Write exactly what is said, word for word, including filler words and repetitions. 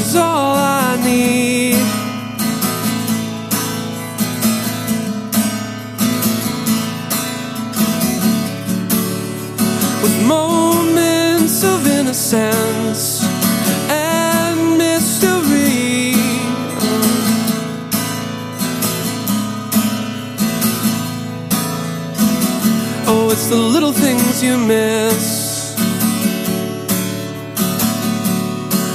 is all I need. With moments of innocence and mystery, oh, it's the little things you miss.